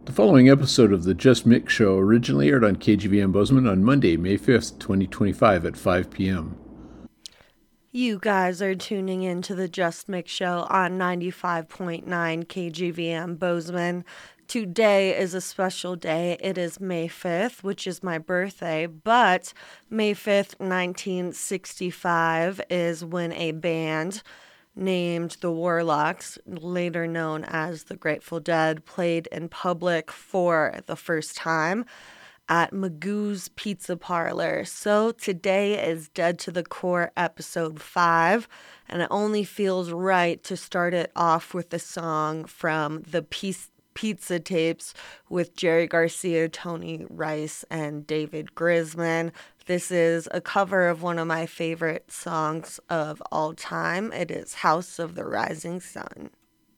The following episode of the Just Mix Show originally aired on KGVM Bozeman on Monday, May 5th, 2025 at 5 p.m. You guys are tuning in to the Just Mix Show on 95.9 KGVM Bozeman. Today is a special day. It is May 5th, which is my birthday, but May 5th, 1965 is when a band named the Warlocks, later known as the Grateful Dead, played in public for the first time at Magoo's Pizza Parlor. So today is Dead to the Core episode 5, and it only feels right to start it off with a song from the Pizza Tapes with Jerry Garcia, Tony Rice, and David Grisman. This is a cover of one of my favorite songs of all time. It is House of the Rising Sun.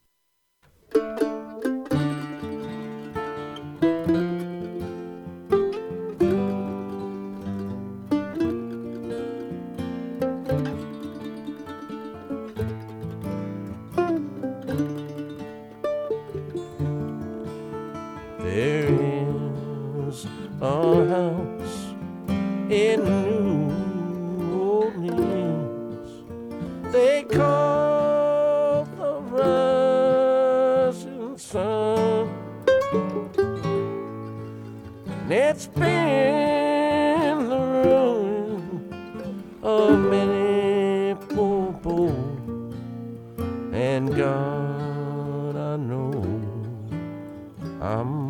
There is a house in New Orleans they call the Rising Sun, and it's been the ruin of many poor boys, and God, I know I'm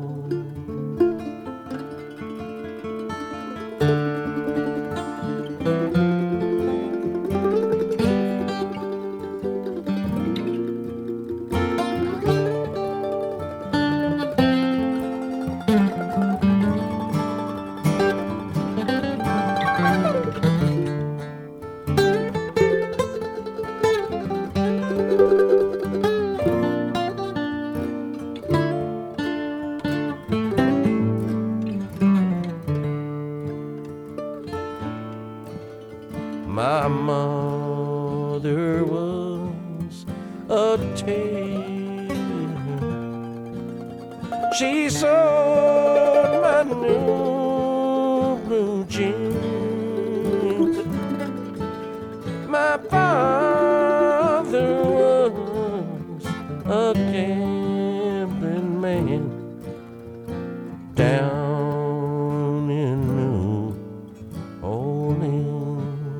my mother was a tailor. She sewed my new blue jeans. My father was a gambling man down in New Orleans.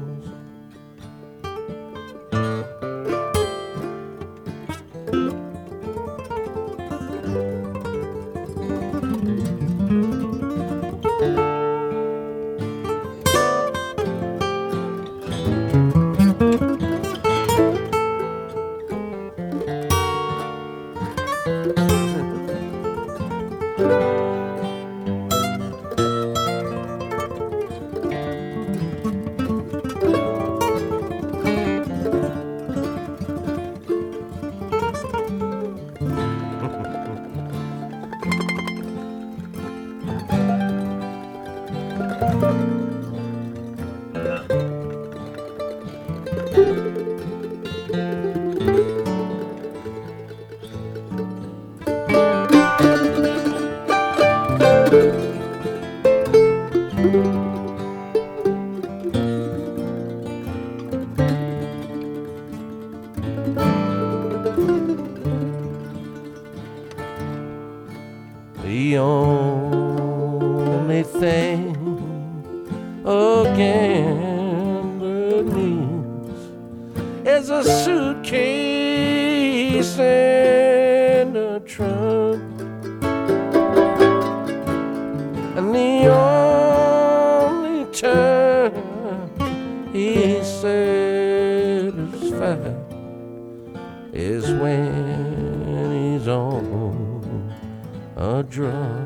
The only thing a gambler needs is a suitcase and a trunk, and the only time he's satisfied is when he's on a drum.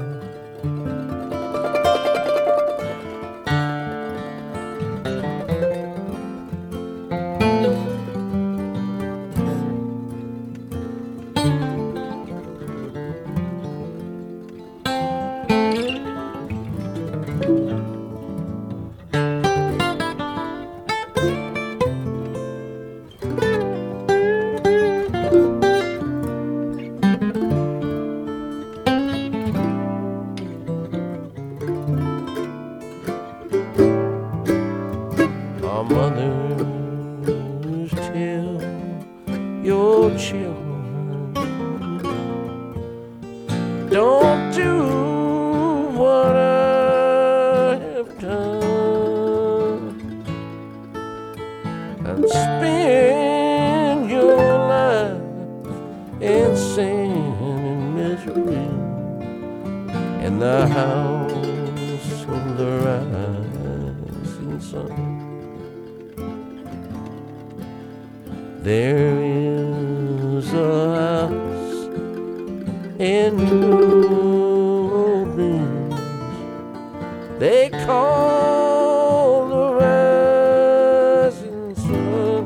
mothers tell your children, don't do what I have done and spend your life in sin and misery in the house of the rising sun. There is a house in New Orleans they call the rising sun,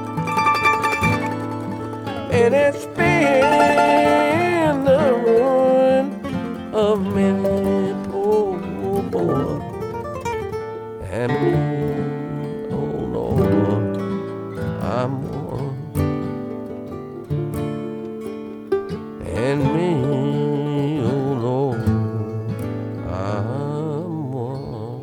and it's been the ruin of many poor boys and me. Oh Lord, I'm one, and me, oh Lord, I'm one.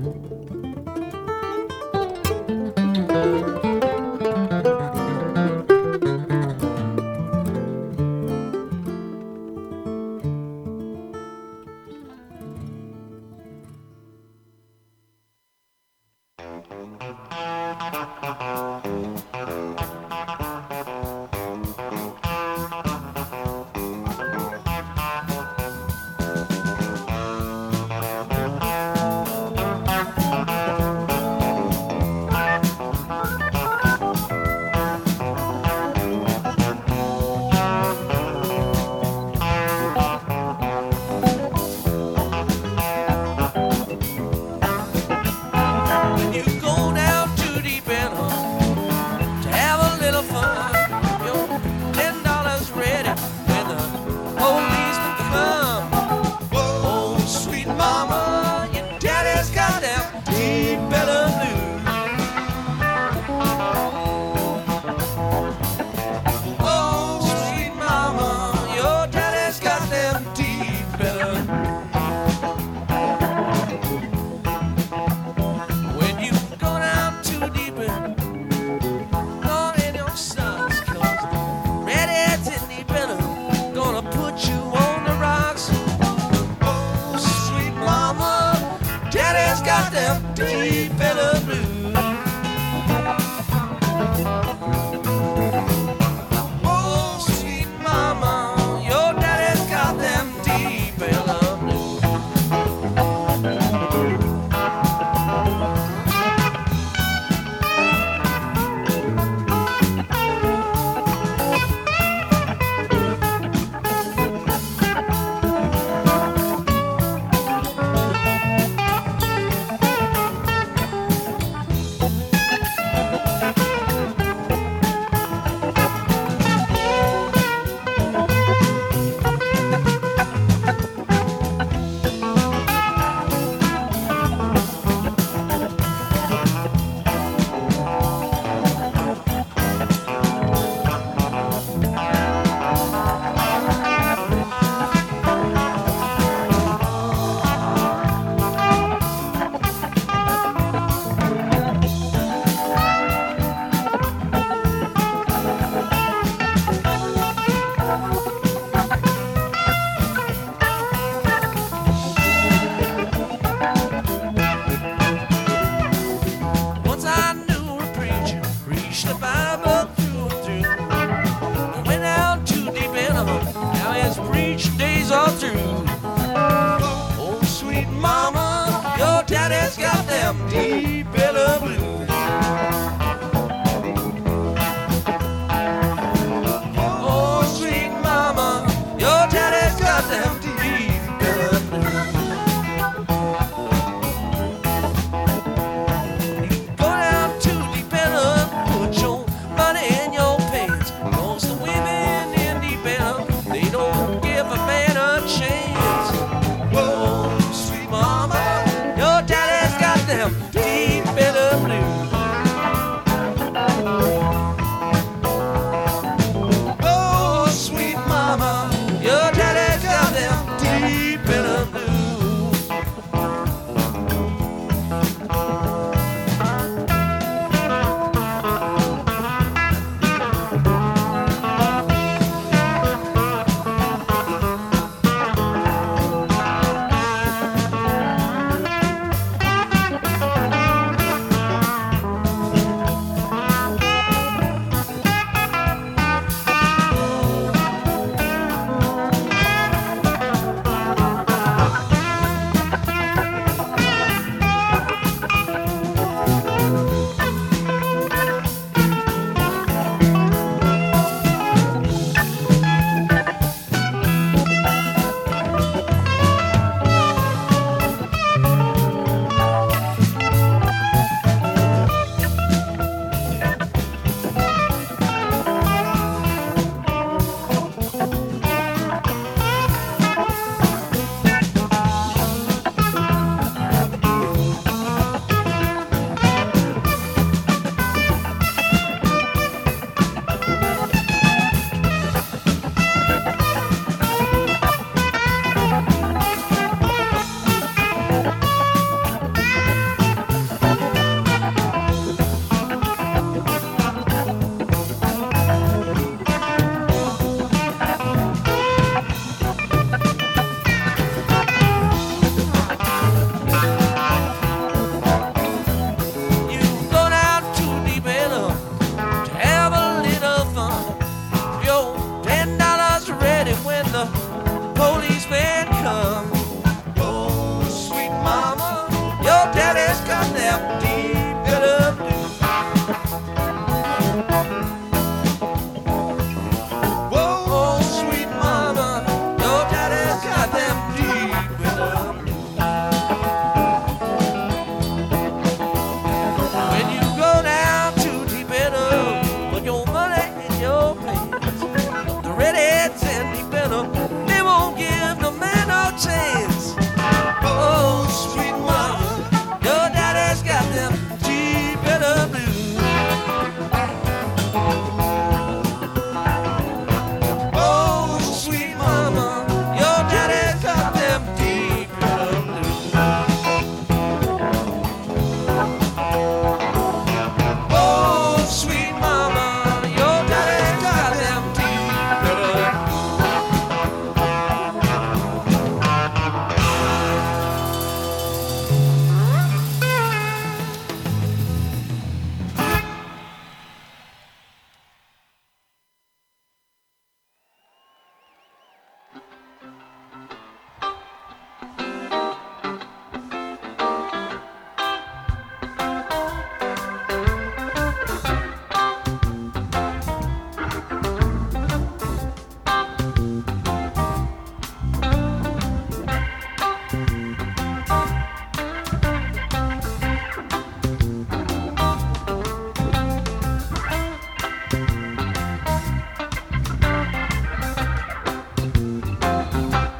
You go down too deep in to have a little fun. Your $10 ready when the policemen come. Oh, sweet mama, your daddy's got them deep belly blues. Oh, sweet mama, your daddy's got them deep belly blues. When you go down too deep in, Lord and your sons, 'cause the redheads in deep in 'em gonna put you on the rocks. Oh, sweet mama, daddy's got them deep belly blues. Oh, sweet mama, your daddy's got them deep belly blues. Once I knew a preacher preached the Bible through and through. He went out too deep in 'em, now his preach days are through. Oh, sweet mama, your daddy's got them deep belly blues. Oh, sweet mama, your daddy's got them deep belly blues. Go down too deep in 'em, put your money in your pants. 'Cause the women in deep in 'em, they don't give a man a chance. Whoa, sweet mama, your daddy's got them deep belly blues. Oh, sweet mama, your daddy's got them deep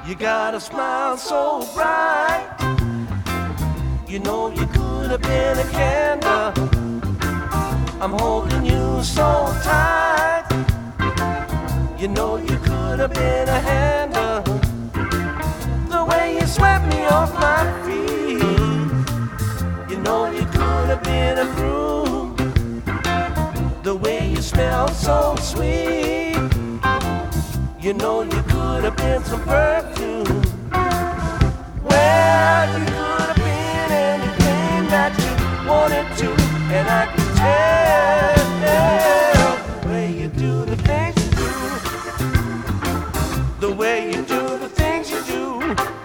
You got a smile so bright. You know you could have been a candle. I'm holding you so tight. You know you could have been a handle. The way you swept me off my feet. You know you could have been a groove. The way you smell so sweet. You know you could have been some perfume. Well, you could have been anything that you wanted to. And I can tell the way you do the things you do. The way you do the things you do.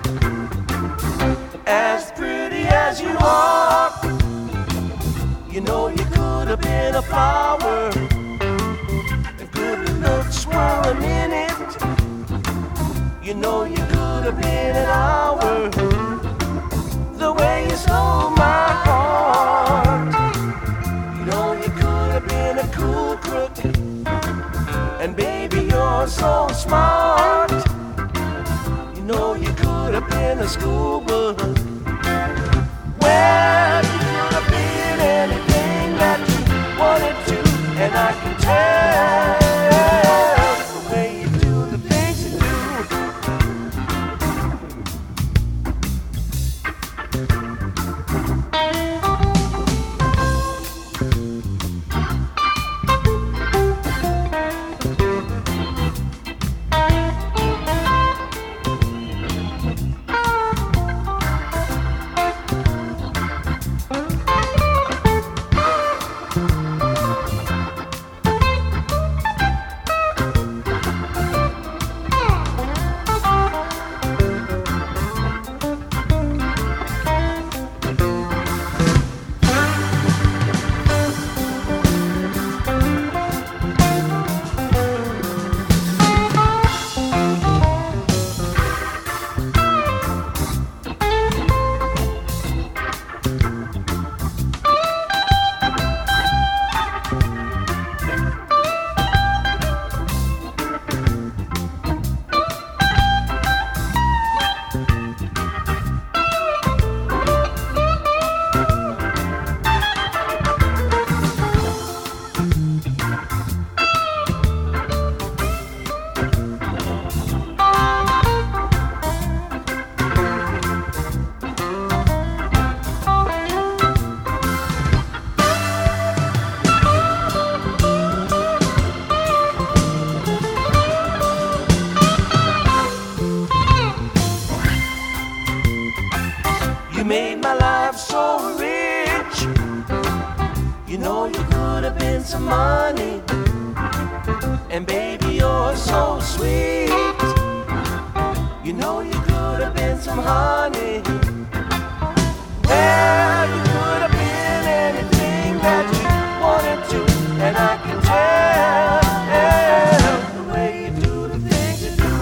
As pretty as you are. You know you could have been a flower. A good look swirling in it. You know you could have been an hour. The way you stole my heart. You know you could have been a cool crook. And baby you're so smart. You know you could have been a school book. Well, you could have been anything that you wanted to. And I can tell the way you do the things you do. You made my life so rich. You know you could have been some money. And baby you're so sweet. You know you could have been some honey. Well, you could have been anything that you wanted to. And I can tell the way you do the things you do.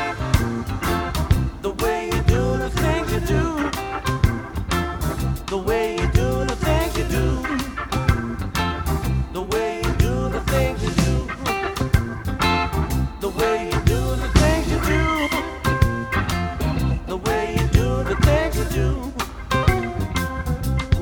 The way you do the things you do. The way you do the things you do. The way you do the things you do. The way you do the things you do. The way you do the things you do.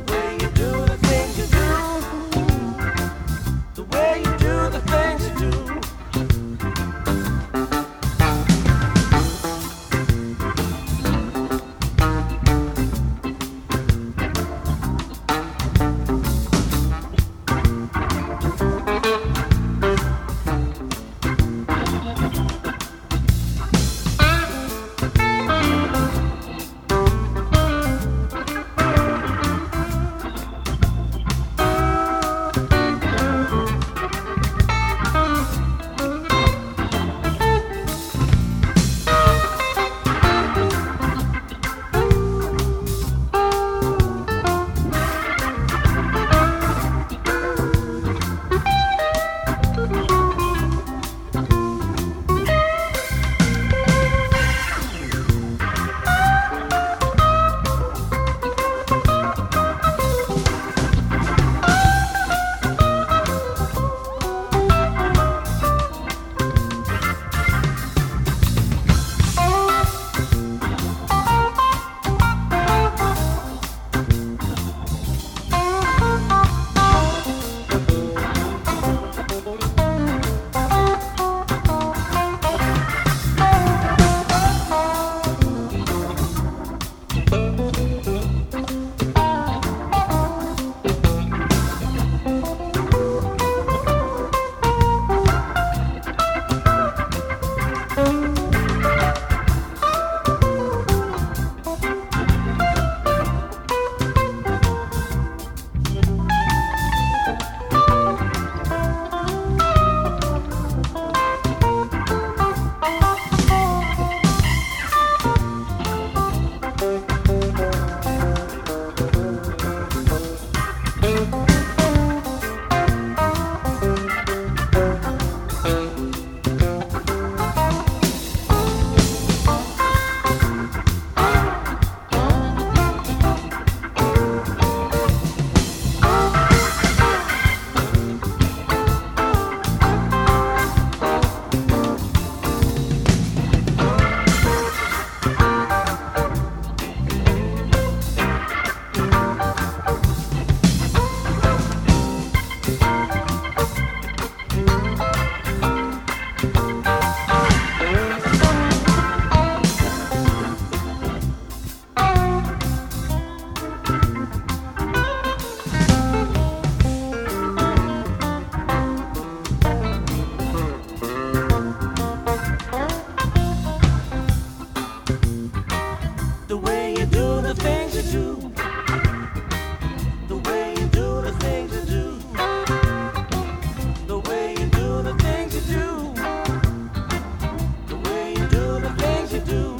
do, the way you do the things you do, the way you do the things you do, the way you do the things you do.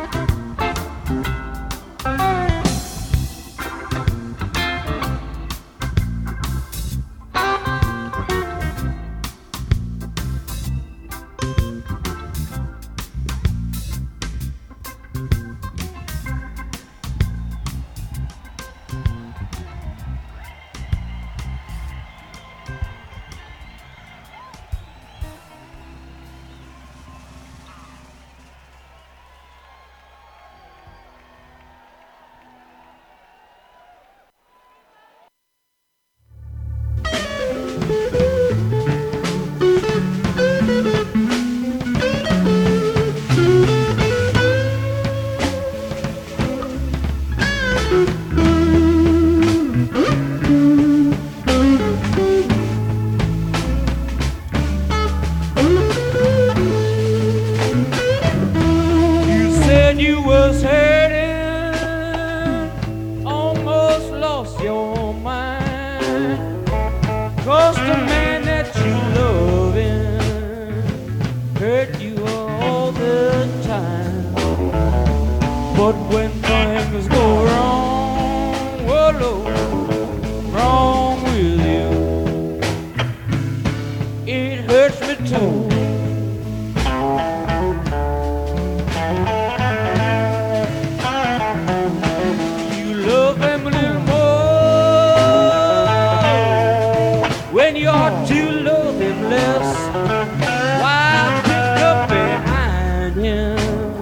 But when things go wrong, oh Lord, wrong with you, it hurts me too. You love them a little more when you ought to love them less. Why pick up behind him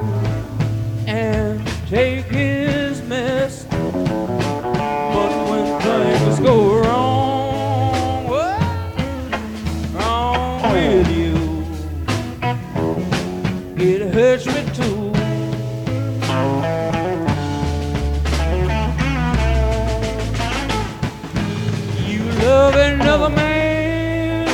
and take his mess? But when things go wrong, wrong with you, it hurts me too. You love another man,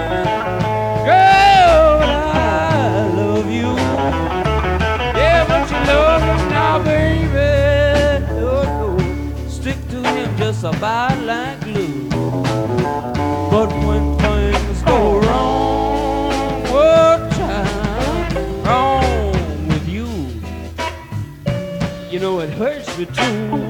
girl, I love you. Yeah, but you love him now, baby. Oh, no. Stick to him just about like glue. But when things go wrong, oh, child, wrong with you, you know it hurts me too.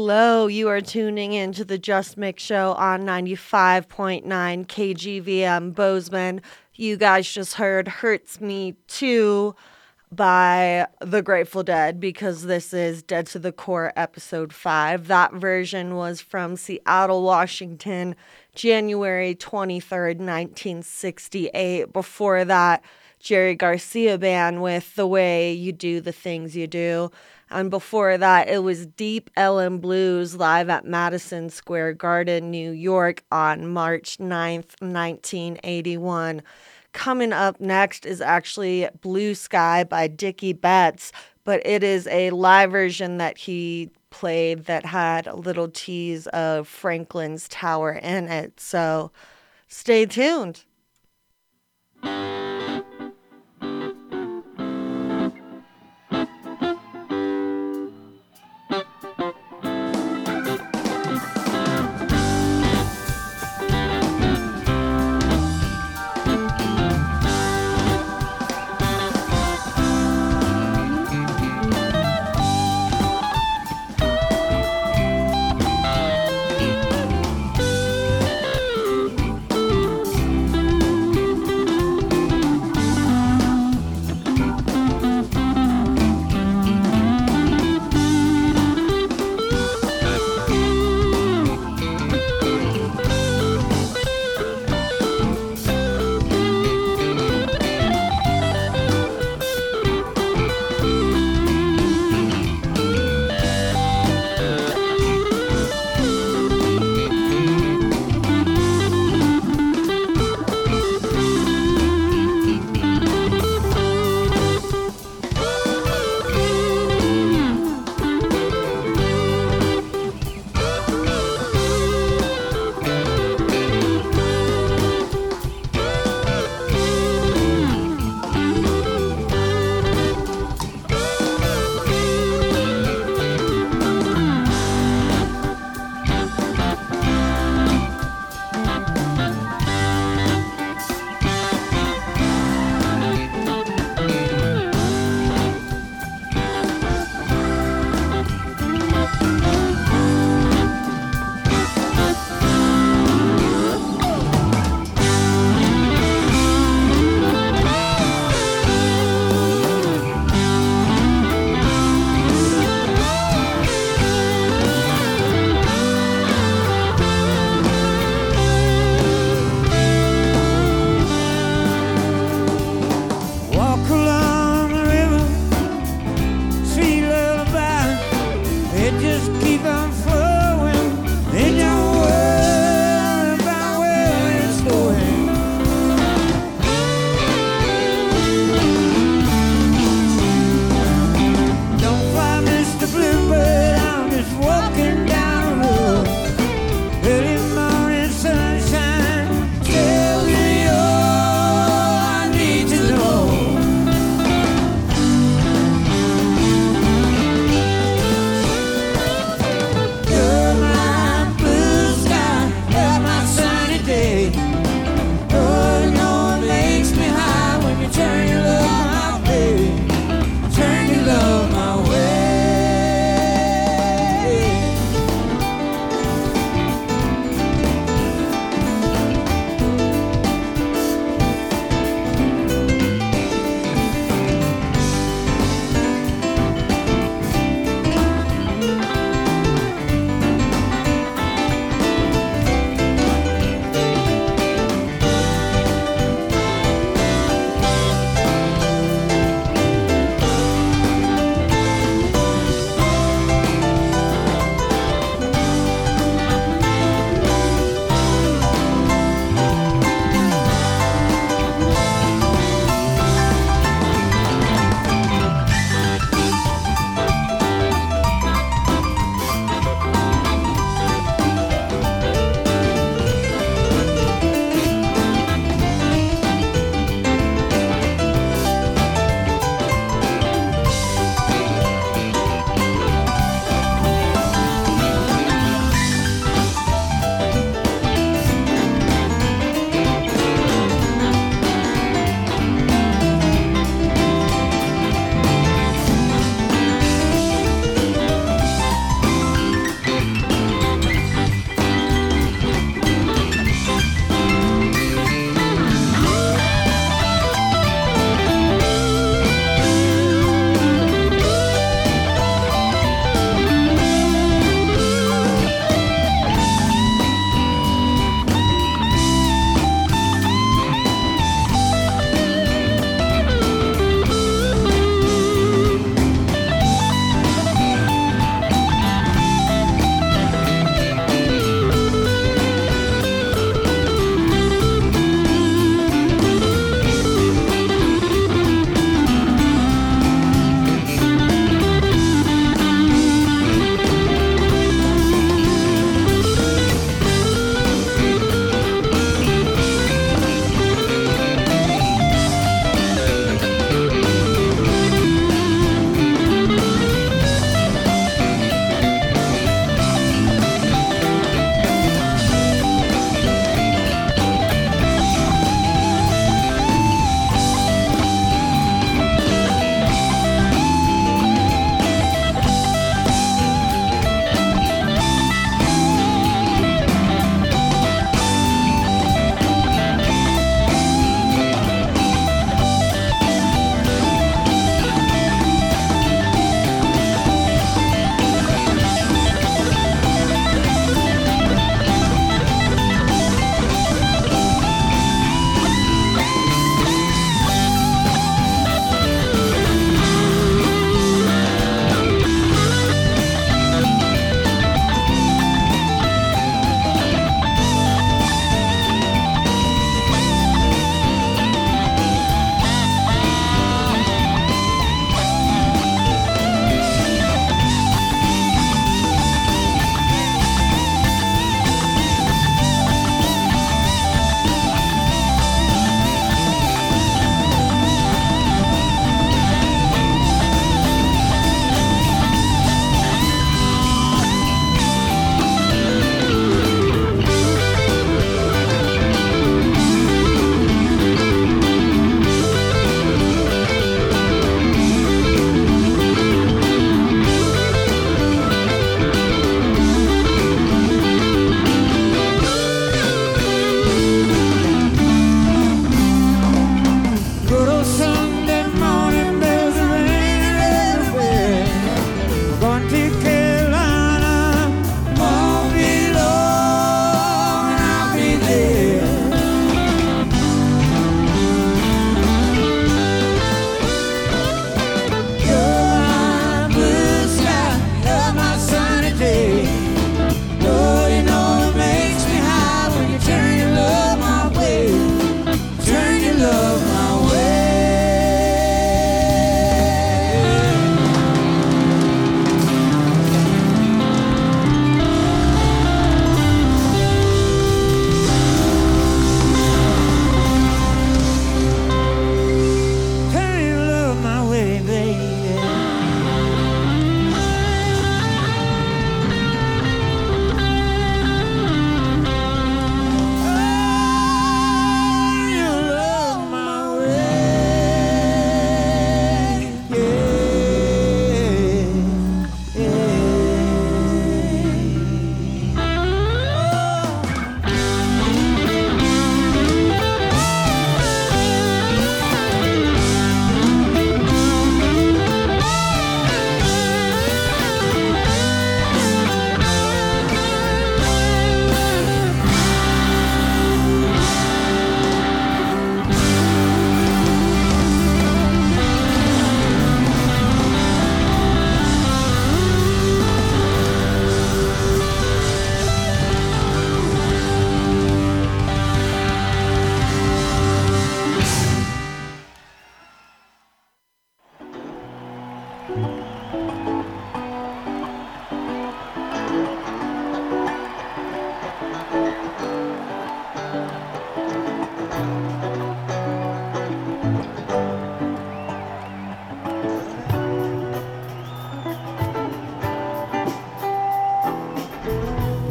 Hello, you are tuning into the Just Mix Show on 95.9 KGVM Bozeman. You guys just heard Hurts Me Too by The Grateful Dead because this is Dead to the Core episode 5. That version was from Seattle, Washington, January 23rd, 1968. Before that, Jerry Garcia Band with The Way You Do the Things You Do. And before that, it was Deep Ellum Blues live at Madison Square Garden, New York on March 9th, 1981. Coming up next is actually Blue Sky by Dickie Betts, but it is a live version that he played that had a little tease of Franklin's Tower in it. So stay tuned.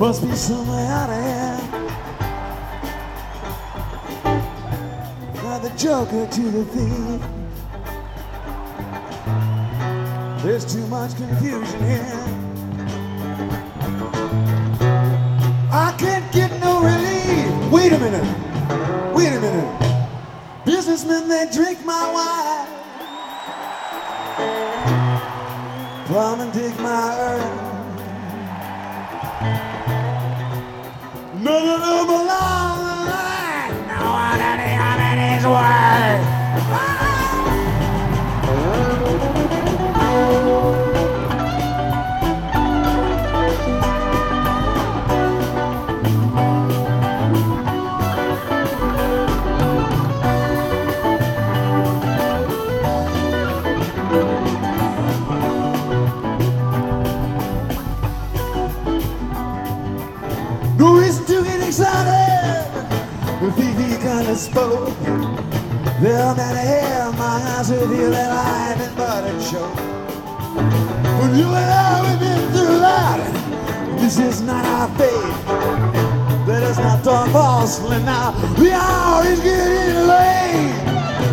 Must be somewhere out of here. Got the joker to the thief. There's too much confusion here. I can't get no relief. Wait a minute. Wait a minute. Businessmen, they drink my wine. Plum and dig my earth. None of them along the line. No one any his word. No reason to get excited. The Fifi kind of spoke. Well, down here, my eyes will feel that life and butter choke. When you and I, we've been through a lot. This is not our fate. Let us not talk falsely now. The hour is getting late.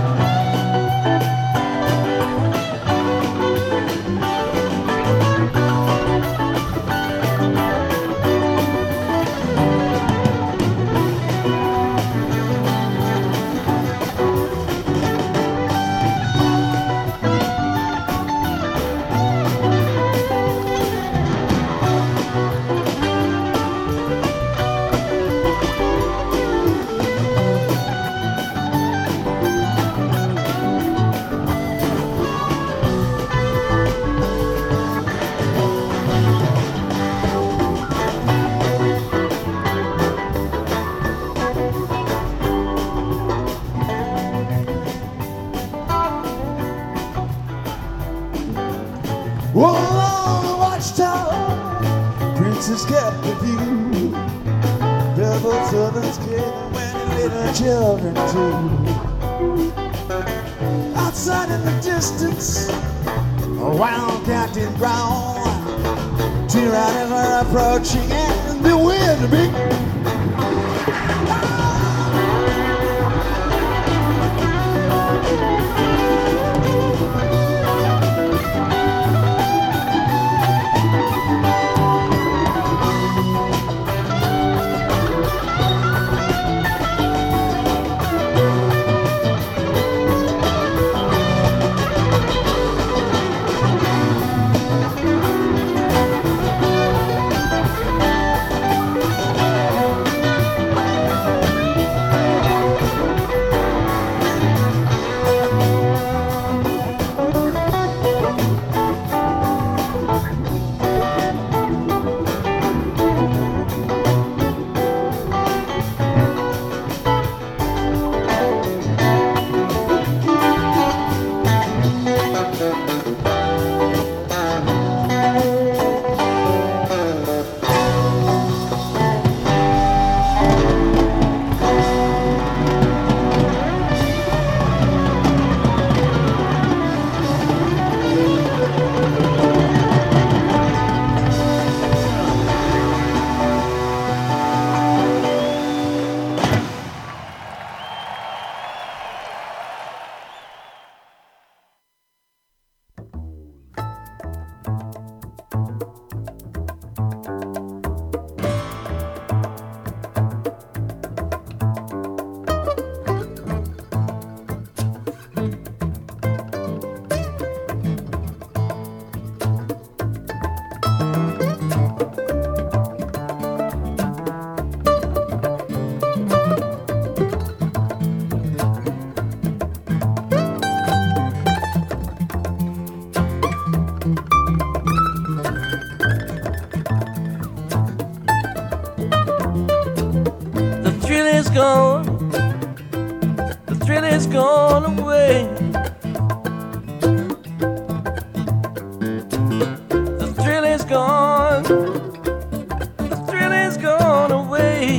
All along the watchtower, princes kept the view. Devil servants came when little children too. Outside in the distance, around Captain Brown, two riders were approaching and the wind big. Gone, the thrill is gone away. The thrill is gone, the thrill is gone away.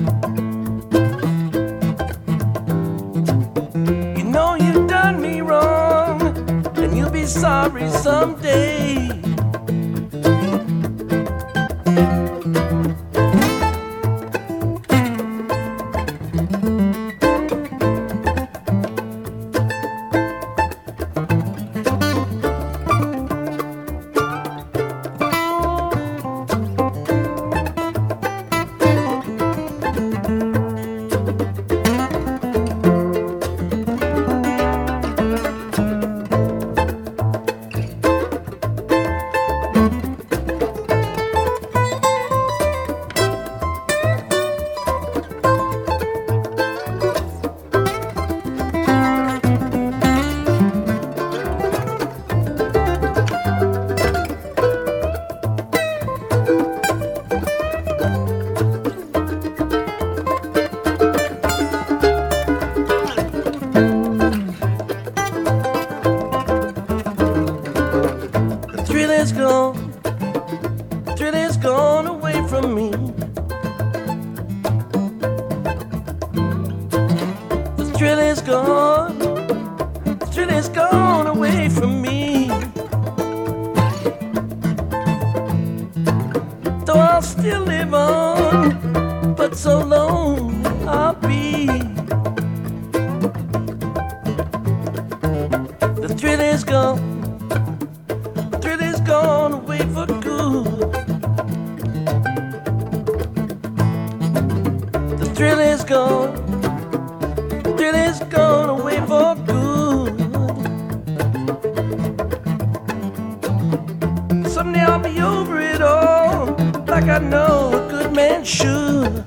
You know you've done me wrong, and you'll be sorry someday. is gone. The thrill is gone away from me. Though I'll still live on, but so lonely I'll be. The thrill is gone. The thrill is gone away for good. The thrill is gone. The thrill is gone away for good. Someday I'll be over it all, like I know a good man should.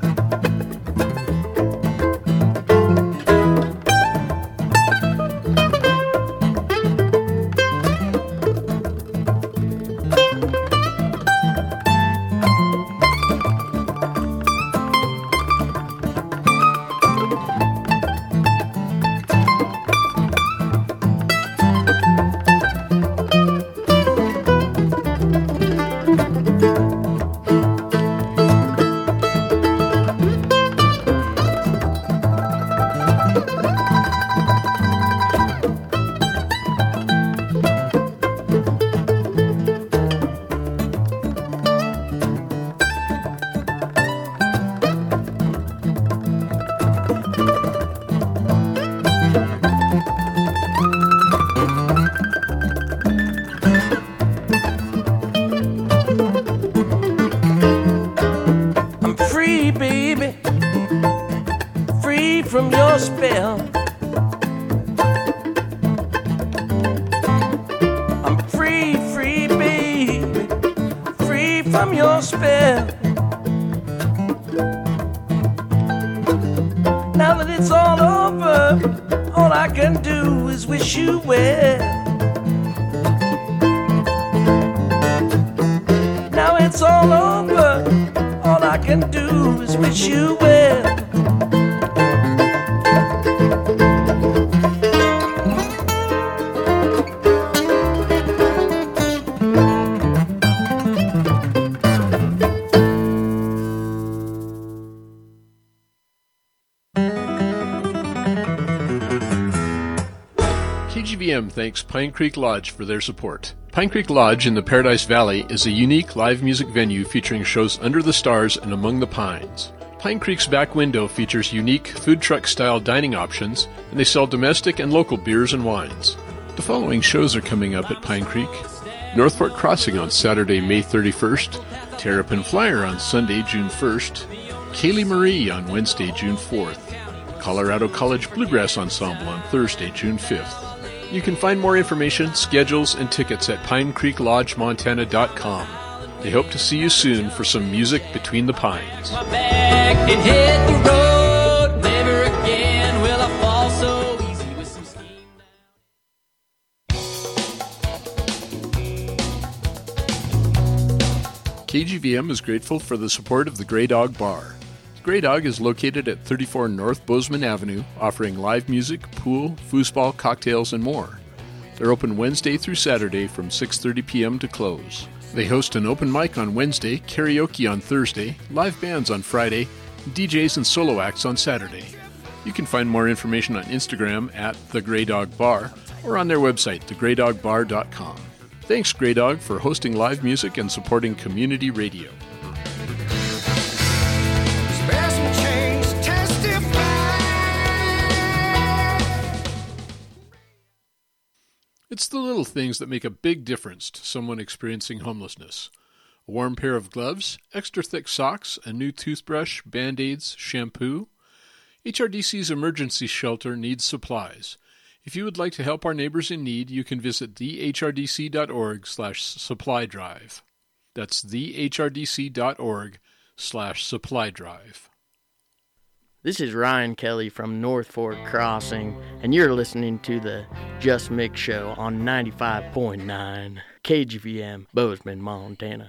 From your spell, I'm free, free, baby, free from your spell. Now that it's all over, all I can do is wish you well. Now it's all over, all I can do is wish you well. KGVM thanks Pine Creek Lodge for their support. Pine Creek Lodge in the Paradise Valley is a unique live music venue featuring shows under the stars and among the pines. Pine Creek's back window features unique food truck-style dining options, and they sell domestic and local beers and wines. The following shows are coming up at Pine Creek: North Fork Crossing on Saturday, May 31st, Terrapin Flyer on Sunday, June 1st, Kaylee Marie on Wednesday, June 4th, Colorado College Bluegrass Ensemble on Thursday, June 5th. You can find more information, schedules, and tickets at PineCreekLodgeMontana.com. They hope to see you soon for some music between the pines. My back and hit the road. Never again will I fall so easy with some scheme. KGVM is grateful for the support of the Grey Dog Bar. Grey Dog is located at 34 North Bozeman Avenue, offering live music, pool, foosball, cocktails, and more. They're open Wednesday through Saturday from 6:30 p.m. to close. They host an open mic on Wednesday, karaoke on Thursday, live bands on Friday, DJs and solo acts on Saturday. You can find more information on Instagram at The Grey Dog Bar or on their website, thegreydogbar.com. Thanks, Grey Dog, for hosting live music and supporting community radio. It's the little things that make a big difference to someone experiencing homelessness. A warm pair of gloves, extra thick socks, a new toothbrush, Band-Aids, shampoo. HRDC's emergency shelter needs supplies. If you would like to help our neighbors in need, you can visit thehrdc.org/supply drive. That's thehrdc.org/supply drive. This is Ryan Kelly from North Fork Crossing, and you're listening to the Just Mix Show on 95.9 KGVM, Bozeman, Montana.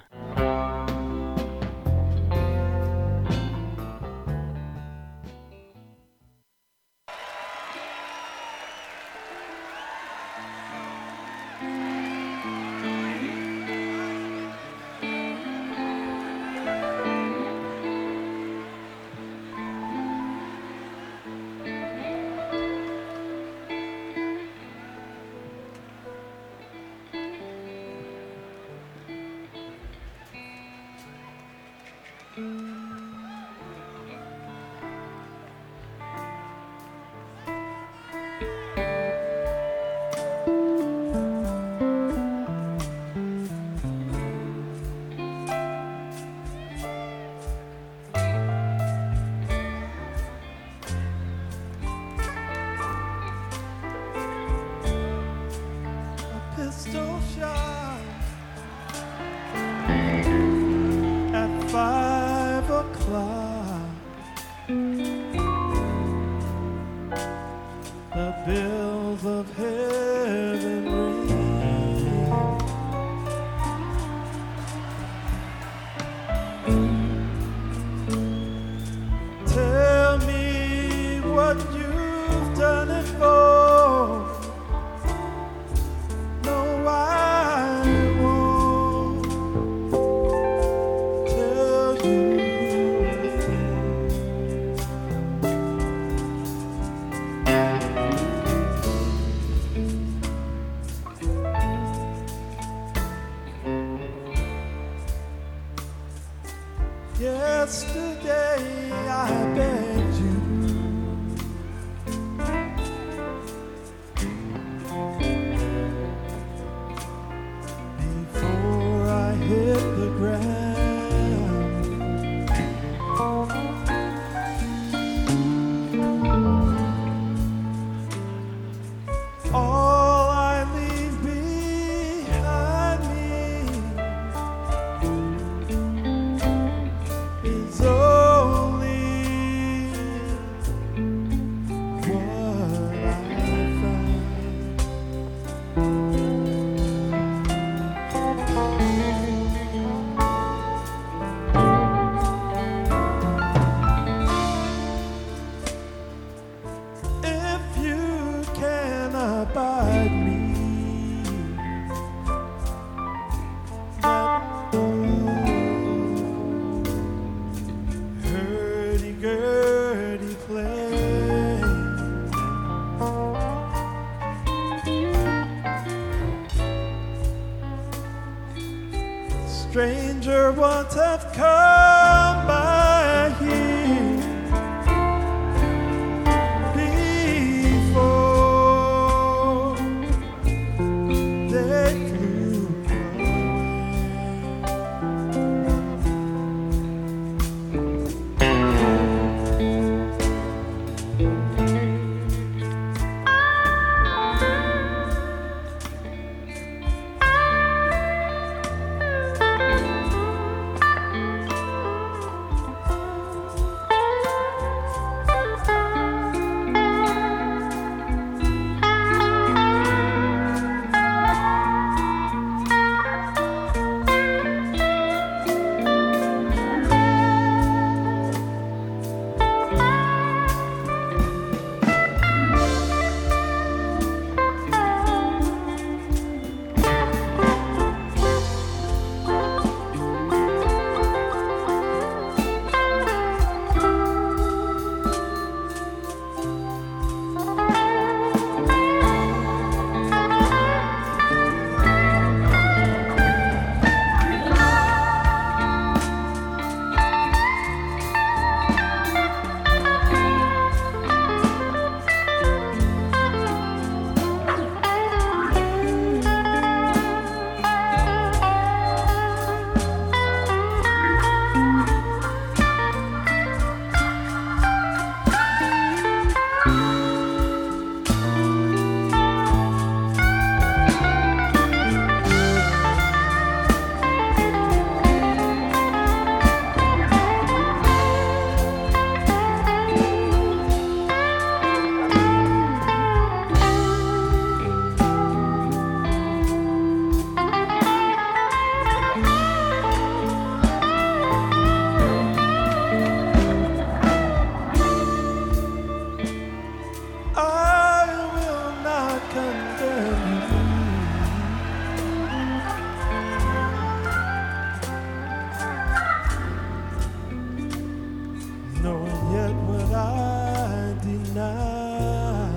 knowing yet what I deny.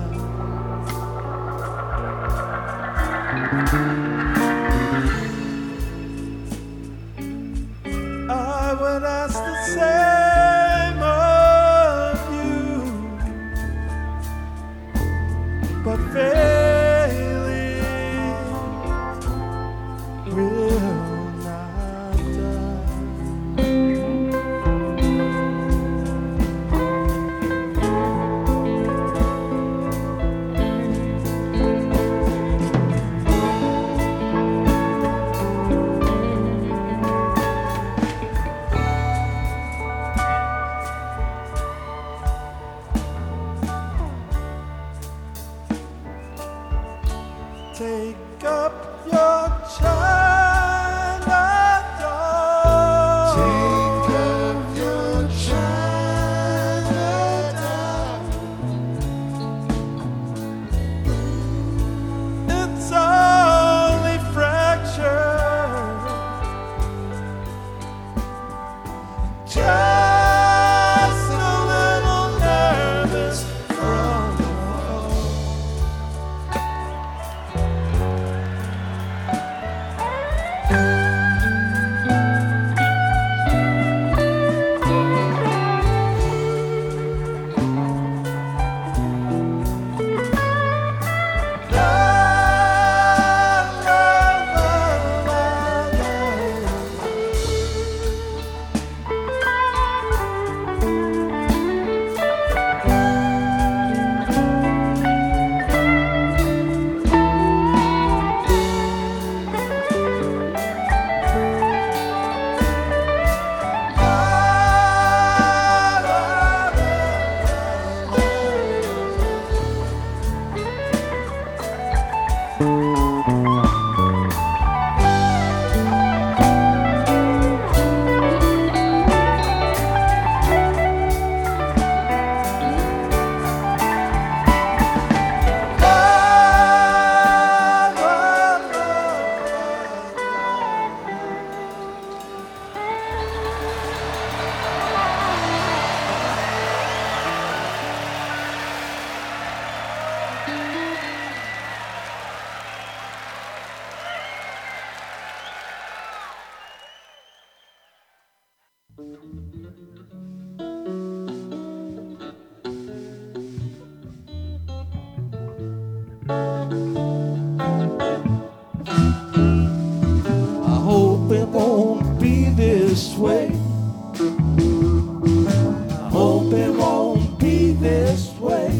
I would ask the same of you, but failing will not take up your China doll. Take up your China doll. It's only fractured. Just a little nervous from the fall. I hope it won't be this way. I hope it won't be this way.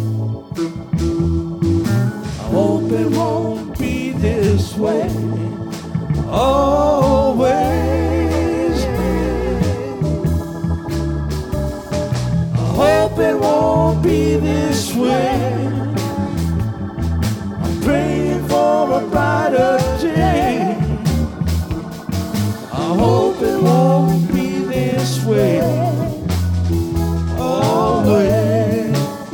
I hope it won't be this way always. I hope it won't be this way. I'm praying for a brighter day. I hope it won't be this way always.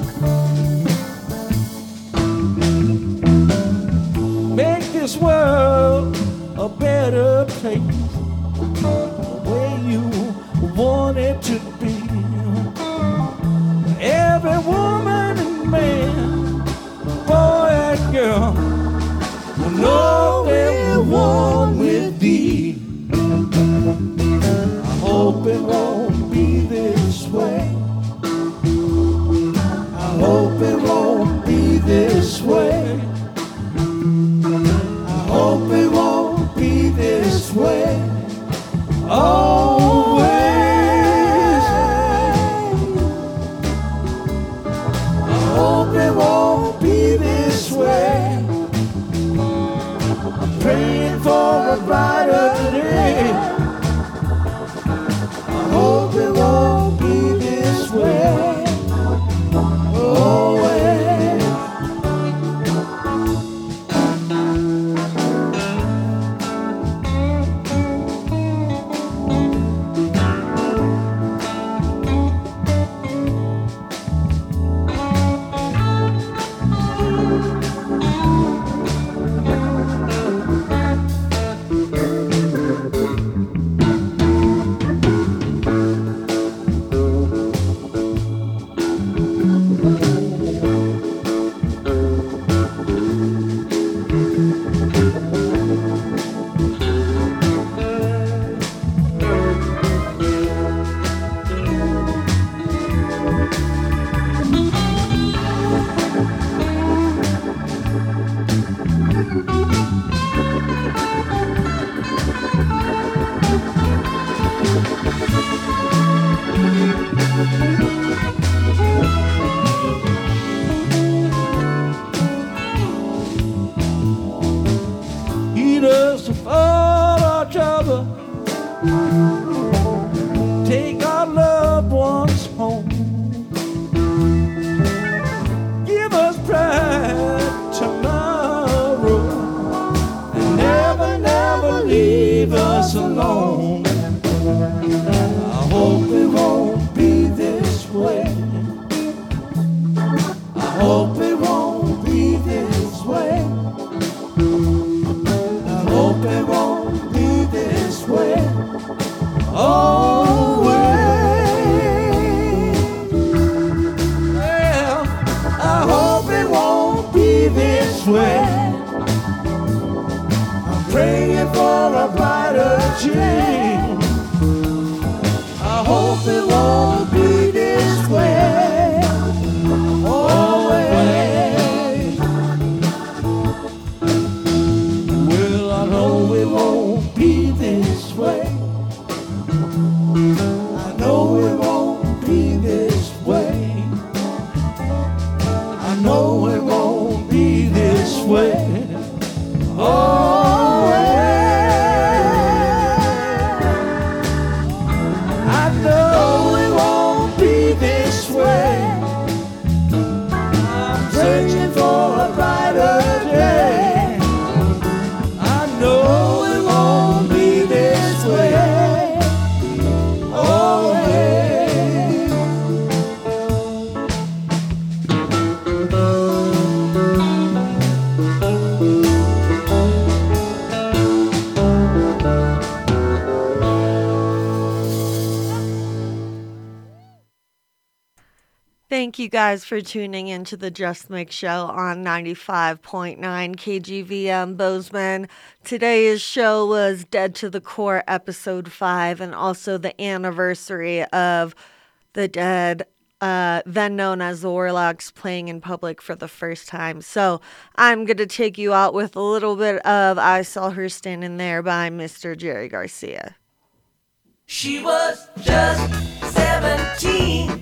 Make this world a better place, the way you want it to be. Every woman and man, boy and girl, will know they're one with thee. I hope it won't be this way. I hope it won't be this way. I hope it won't be this way always. I hope it won't be this way. I'm praying for a brighter day. I hope it won't be this way always. this way. I'm praying for a brighter dream. I hope it won't be this way. Always. Well, I know it won't be this way. I know it won't be this way. I know it won't be this way. Always. I know it won't be this way. I'm searching for a brighter day. I know it won't be this way. Always. Thank you guys for tuning into the Just Mix Show on 95.9 KGVM Bozeman. Today's show was Dead to the Core Episode 5 and also the anniversary of the Dead, then known as the Warlocks, playing in public for the first time. So I'm going to take you out with a little bit of I Saw Her Standing There by Mr. Jerry Garcia. She was just 17